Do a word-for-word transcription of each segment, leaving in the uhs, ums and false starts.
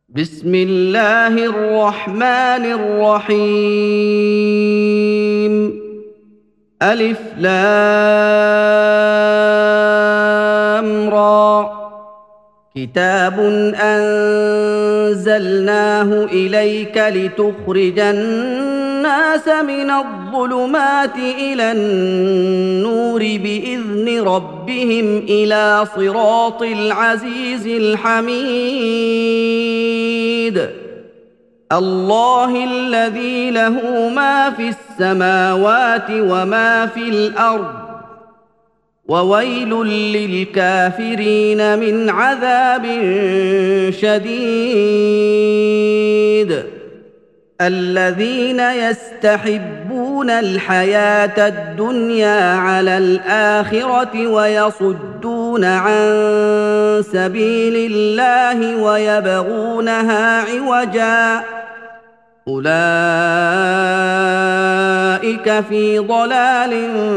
بسم الله الرحمن الرحيم. ألف لام را. كتاب أنزلناه إليك لتخرج الناس من الظلمات إلى النور بإذن ربهم إلى صراط العزيز الحميد. الله الذي له ما في السماوات وما في الأرض، وويل للكافرين من عذاب شديد. الذين يستحبون الحياة الدنيا على الآخرة ويصدون عن سبيل الله ويبغونها عوجا، أولئك في ضلال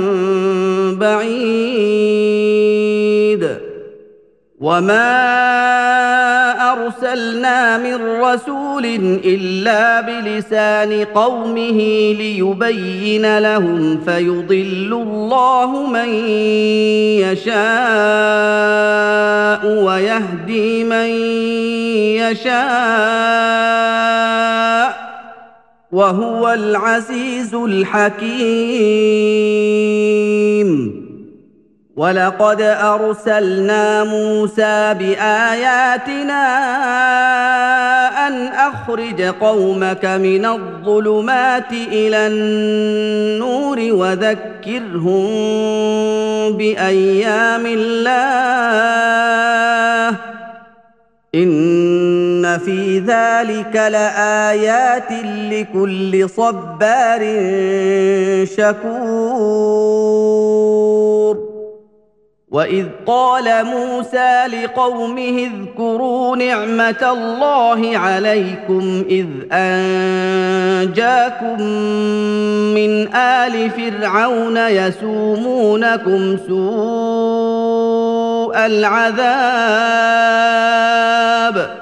بعيد. وما أرسلنا من رسول إلا بلسان قومه ليبين لهم، فيضل الله من يشاء ويهدي من يشاء، وهو العزيز الحكيم. ولقد أرسلنا موسى بآياتنا أن أخرج قومك من الظلمات إلى النور وذكرهم بأيام الله، إن في ذلك لآيات لكل صبار شكور. وإذ قال موسى لقومه اذكروا نعمة الله عليكم إذ أنجاكم من آل فرعون يسومونكم سوء العذاب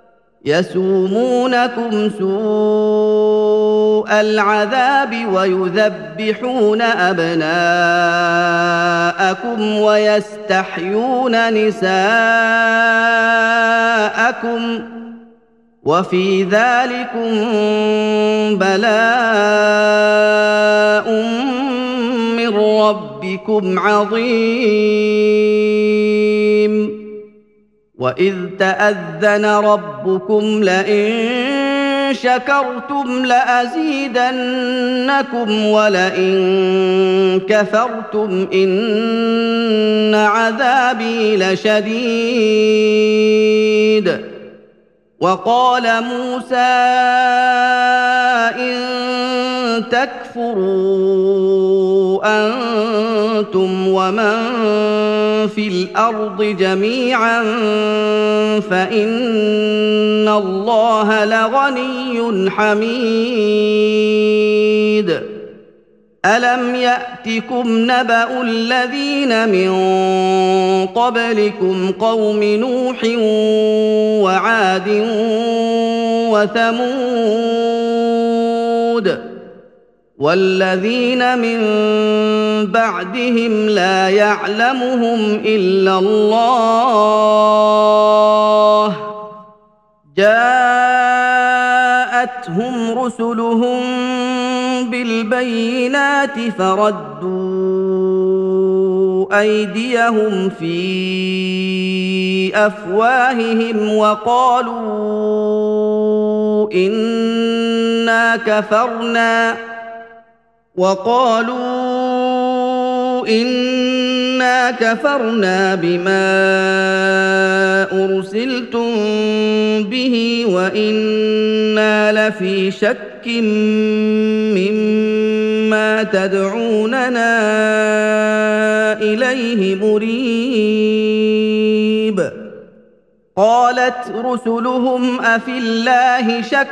يسومونكم سوء العذاب ويذبحون أبناءكم ويستحيون نساءكم، وفي ذلكم بلاء من ربكم عظيم. وإذ تأذن ربكم لئن شكرتم لأزيدنكم ولئن كفرتم إن عذابي لشديد. وقال موسى إن تكفروا أنتم ومن في الأرض جميعا فإن الله لغني حميد. ألم يأتكم نبأ الذين من قبلكم قوم نوح وعاد وثمود والذين من بعدهم لا يعلمهم إلا الله، جاءتهم رسلهم بالبينات فردوا أيديهم في أفواههم وقالوا إنا كفرنا وقالوا إنا كفرنا بما أرسلتم به وإنا لفي شك مما تدعوننا إليه مريب. قالت رسلهم أفي الله شك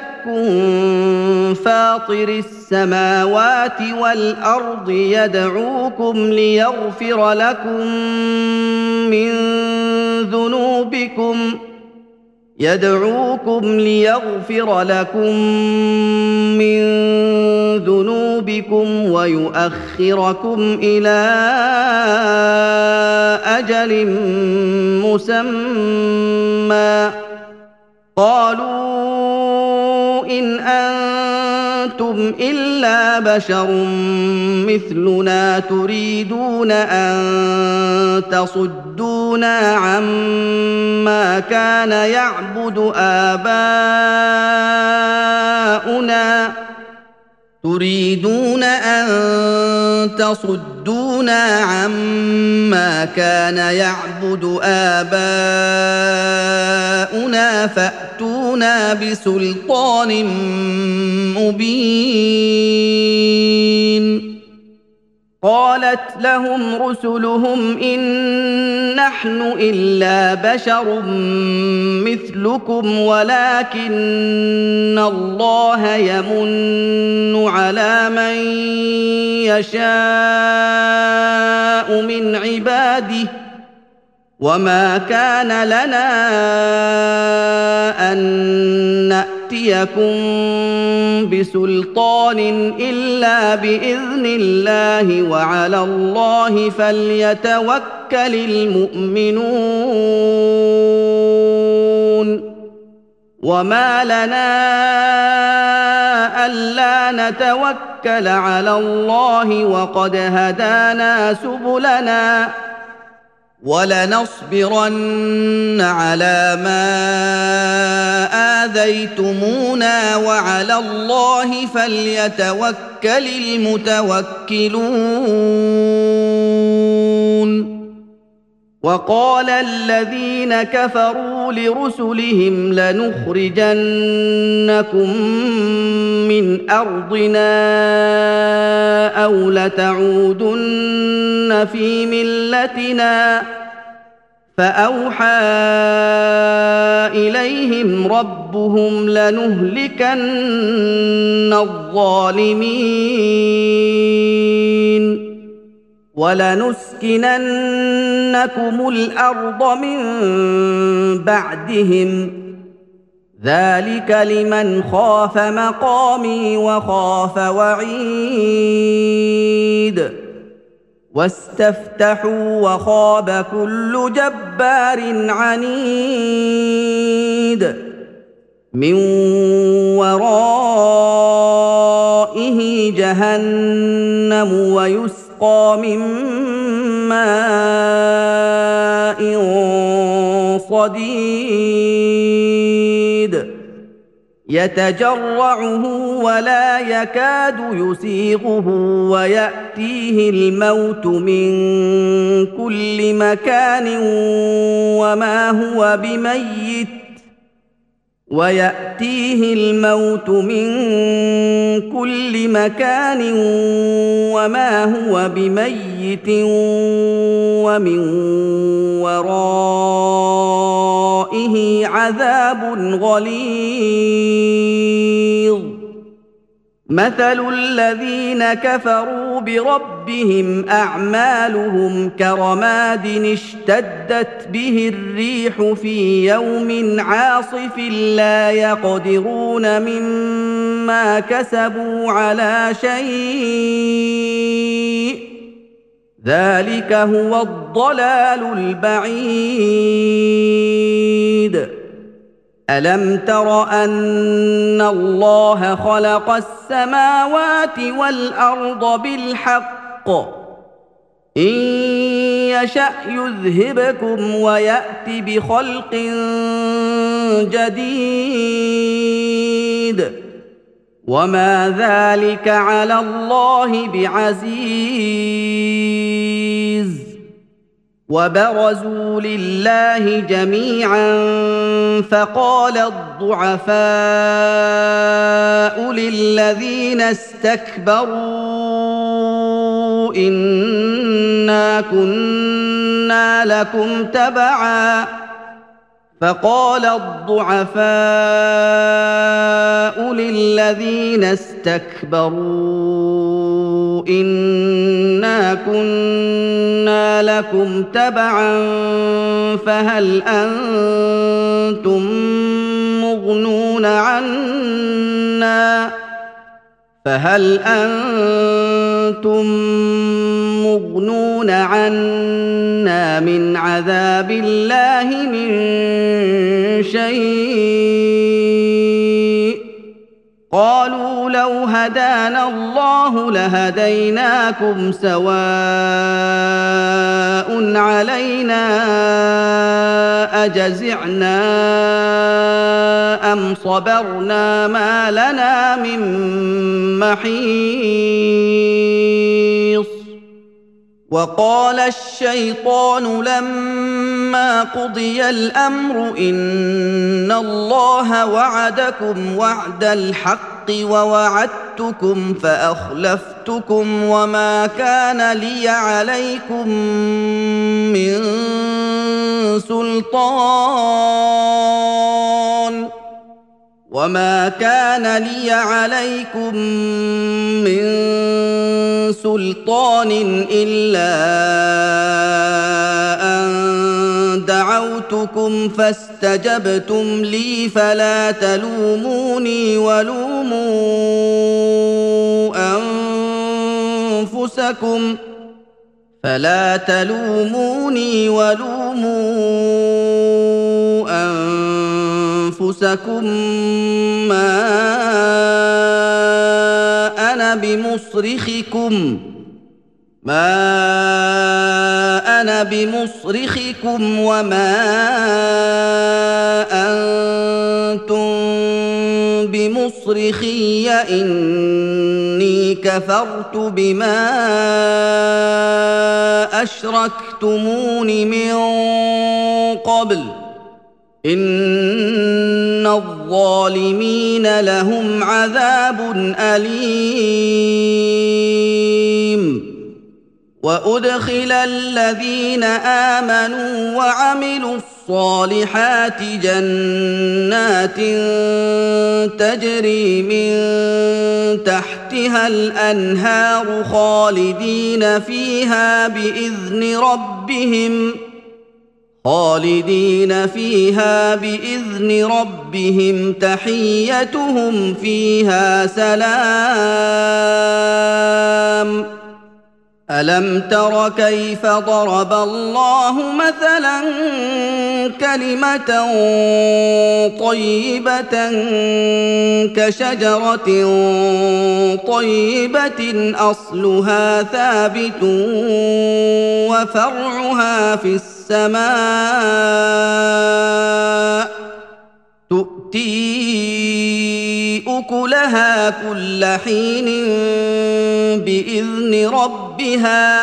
فاطر السماوات والأرض يدعوكم ليغفر لكم من ذنوبكم يدعوكم ليغفر لكم من ذنوبكم ويؤخركم إلى أجل مسمى قالوا إن أنتم إلا بشر مثلنا تريدون أن تصدونا عما كان يعبد آباؤنا تريدون أن تصدونا عما كان يعبد آباؤنا فأتونا بسلطان مبين قالت لهم رسلهم إن نحن إلا بشر مثلكم ولكن الله يمن على من يشاء من عباده وما كان لنا أن نأتيكم بسلطان إلا بإذن الله وعلى الله فليتوكل المؤمنون وما لنا ألا نتوكل على الله وقد هدانا سبلنا ولنصبرن على ما آذيتمونا وعلى الله فليتوكل المتوكلون وقال الذين كفروا لرسلهم لنخرجنكم من أرضنا أو لتعودن في ملتنا فأوحى إليهم ربهم لنهلكن الظالمين ولنسكننكم الأرض من بعدهم ذلك لمن خاف مقامي وخاف وعيد واستفتحوا وخاب كل جبار عنيد من ورائه جهنم ويسقى من ماء صديد يتجرعه ولا يكاد يسيغه ويأتيه الموت من كل مكان وما هو بميت ويأتيه الموت من كل مكان وما هو بميت ومن ورائه عذاب غليظ مثل الذين كفروا بربهم أعمالهم كرماد اشتدت به الريح في يوم عاصف لا يقدرون مما كسبوا على شيء ذلك هو الضلال البعيد ألم تر أن الله خلق السماوات والأرض بالحق إن يشأ يذهبكم ويأت بخلق جديد وما ذلك على الله بعزيز وبرزوا لله جميعا فقال الضعفاء للذين استكبروا إنا كنا لكم تبعا فقال الضعفاء للذين استكبروا إنا كنا لكم تبعا فهل أنتم مغنون عنا فهل أنتم مغنون عنا من عذاب الله من شيء قالوا لو هدانا الله لهديناكم سواء علينا أجزعنا أم صبرنا ما لنا من محيص وقال الشيطان لما قضي الأمر إن الله وعدكم وعد الحق ووعدتكم فأخلفتكم وما كان لي عليكم من سلطان وما كان لي عليكم من سلطان إلا أن دعوتكم فاستجبتم لي فلا تلوموني ولوموا أنفسكم فلا تلوموني ولوموا أنفسكم ما أنا بمصرخكم ما أنا بمصرخكم وما أنتم بمصرخي إني كفرت بما أشركتمون من قبل إن الظالمين لهم عذاب أليم وأدخل الذين آمنوا وعملوا الصالحات جنات تجري من تحتها الأنهار خالدين فيها بإذن ربهم خالدين فيها بإذن ربهم تحيتهم فيها سلام ألم تر كيف ضرب الله مثلا كلمة طيبة كشجرة طيبة أصلها ثابت وفرعها في السماء تؤتي أكلها كل حين بإذن ربها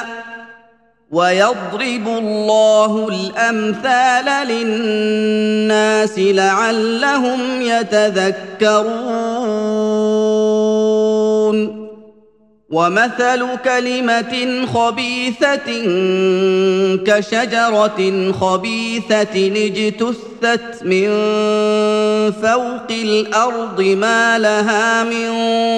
ويضرب الله الأمثال للناس لعلهم يتذكرون ومثل كلمة خبيثة كشجرة خبيثة اجتثت من فوق الأرض ما لها من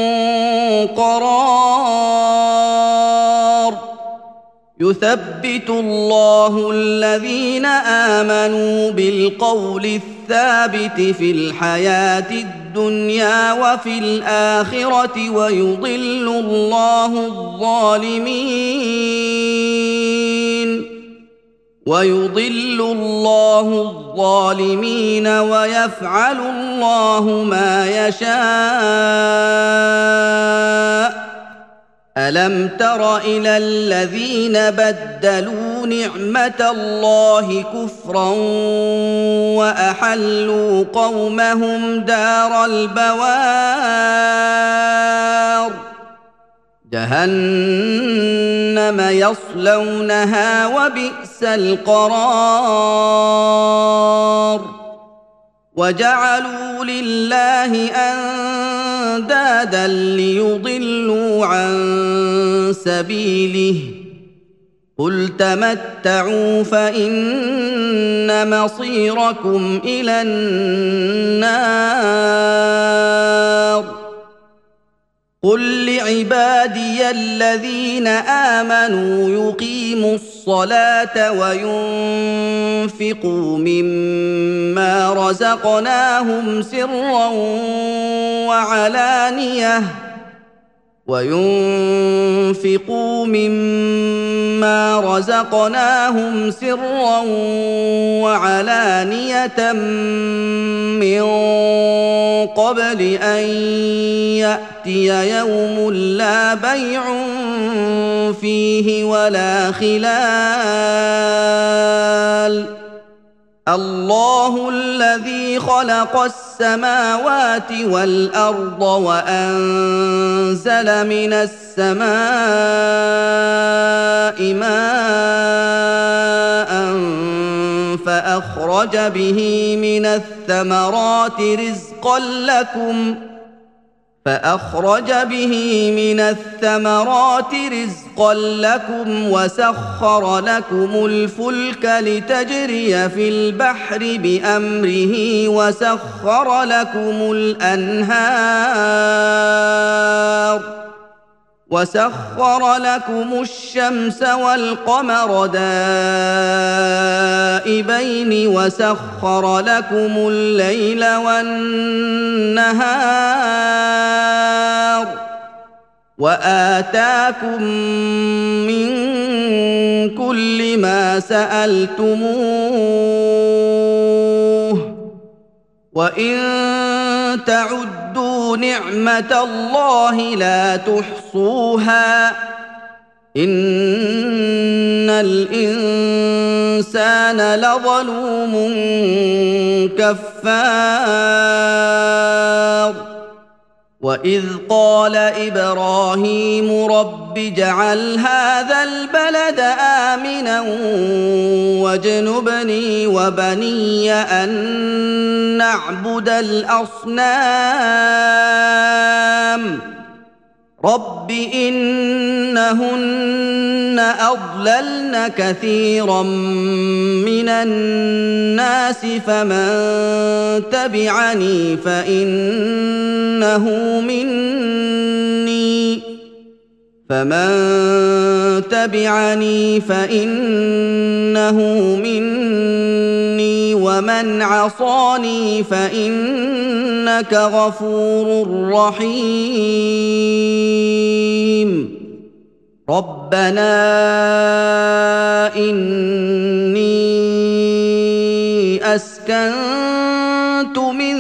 قرار يثبت الله الذين آمنوا بالقول الثابت في الحياة الدنيا وفي الآخرة ويضل الله الظالمين ويضل الله الظالمين ويفعل الله ما يشاء ألم تر إلى الذين بدلوا نعمة الله كفرا وأحلوا قومهم دار البوار جهنم يصلونها وبئس القرار وجعلوا لله أندادا ليضلوا عن سبيله قل تمتعوا فإن مصيركم إلى النار قل لعبادي الذين آمنوا يقيموا الصلاة وينفقوا مما رزقناهم سرا وعلانية وينفقوا مما رزقناهم سرا وعلانية من قبل أن يأتي يوم لا بيع فيه ولا خلال الله الذي خلق السماوات والأرض وأنزل من السماء ماء فأخرج به من الثمرات رزقا لكم فأخرج به من الثمرات رزقا لكم وسخر لكم الفلك لتجري في البحر بأمره وسخر لكم الأنهار وسخر لكم الشمس والقمر دائبين وسخر لكم الليل والنهار وآتاكم من كل ما سألتموه وإن تعدوا نعمة الله لا تحصوها إن الإنسان لظلوم كفار وإذ قال إبراهيم رب اجعل هذا البلد آمنا واجنبني وبني أن نعبد الأصنام رب إنهن أضللن كثيرا من الناس فمن تبعني فإنه مني فمن تبعني فإنه مني ومن عصاني فإنك غفور رحيم ربنا إني أسكنت من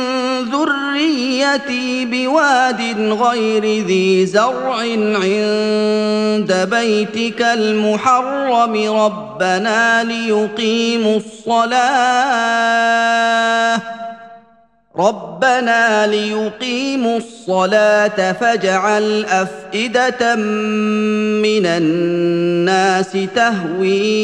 ذريتي بواد غير ذي زرع عند بيتك المحرم ربنا ليقيموا الصلاة ربنا ليقيموا الصلاة فاجعل أفئدة من الناس تهوي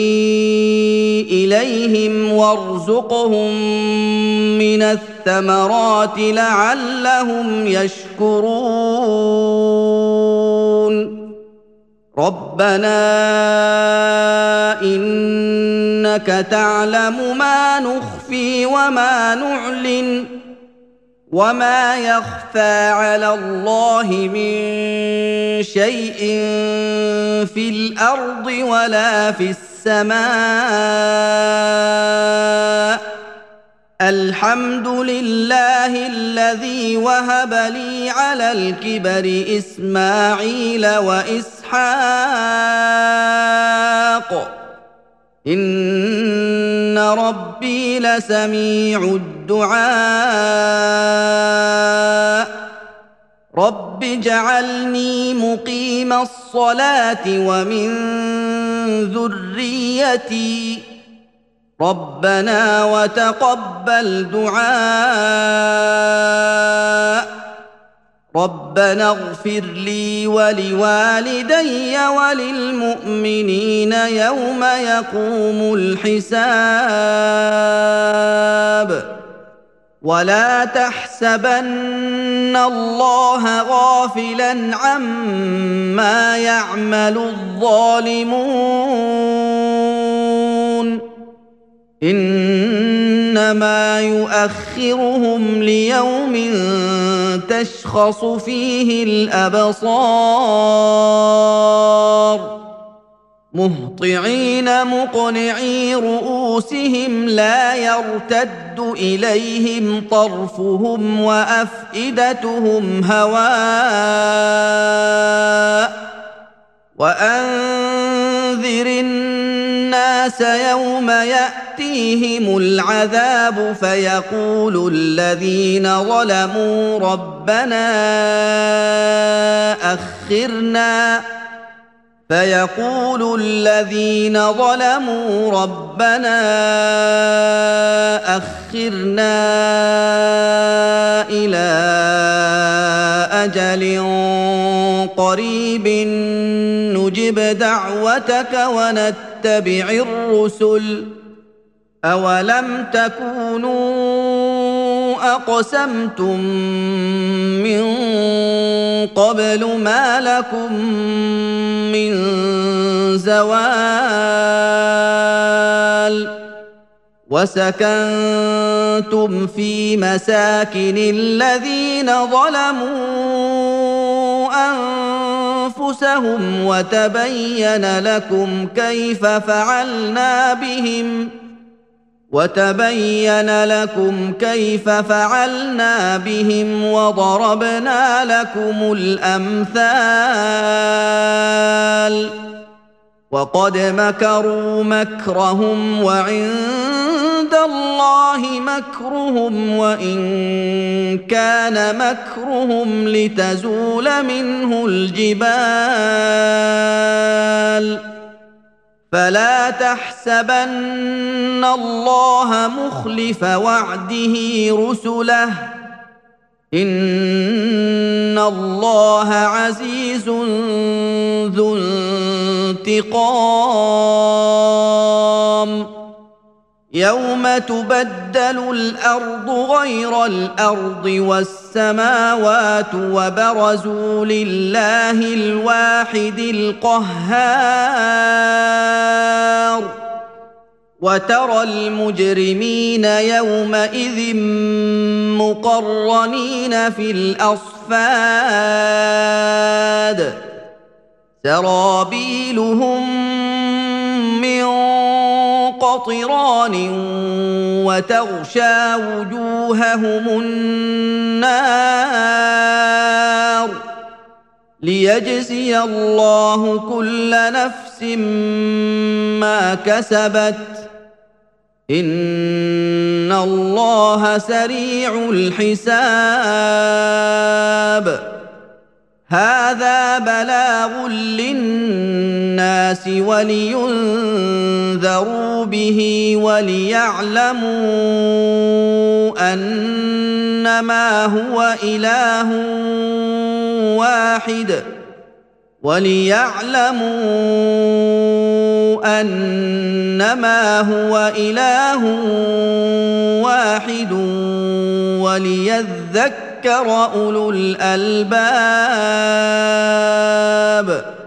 إليهم وارزقهم من الثمرات لعلهم يشكرون ربنا إنك تعلم ما نخفي وما نعلن وما يخفى على الله من شيء في الأرض ولا في السماء الحمد لله الذي وهب لي على الكبر إسماعيل وإسحاق إن ربي لسميع الدعاء رب اجعلني مقيم الصلاة ومن ذريتي ربنا وتقبل دعاء ربنا اغفر لي ولوالدي وللمؤمنين يوم يقوم الحساب ولا تحسبن الله غافلا عما يعمل الظالمون إنما يؤخرهم ليوم تشخص فيه الأبصار مهطعين مقنعي رؤوسهم لا يرتد إليهم طرفهم وأفئدتهم هواء وأنذر الناس يوم يأتيهم العذاب فيقول الذين ظلموا ربنا أخرنا فيقول الذين ظلموا ربنا أخرنا إلى أجل قريب نجب دعوتك ونتبع الرسل أولم تكونوا أقسمتم من قبل ما لكم من زوال وسكنتم في مساكن الذين ظلموا أنفسهم وتبين لكم كيف فعلنا بهم وتبين لكم كيف فعلنا بهم وضربنا لكم الأمثال وقد مكروا مكرهم وعند الله مكرهم وإن كان مكرهم لتزول منه الجبال فلا تحسبن الله مخلف وعده رسله إن الله عزيز ذو انتقام يوم تبدل الأرض غير الأرض والسماوات وبرزوا لله الواحد القهار وترى المجرمين يومئذ مقرنين في الأصفاد سرابيلهم من قطران وتغشى وجوههم النار ليجزي الله كل نفس ما كسبت إن الله سريع الحساب هذا بلاغ للناس ولينذروا به وليعلموا أنما هو إله واحد وليعلموا أنما هو إله واحد وليذكر أولو الألباب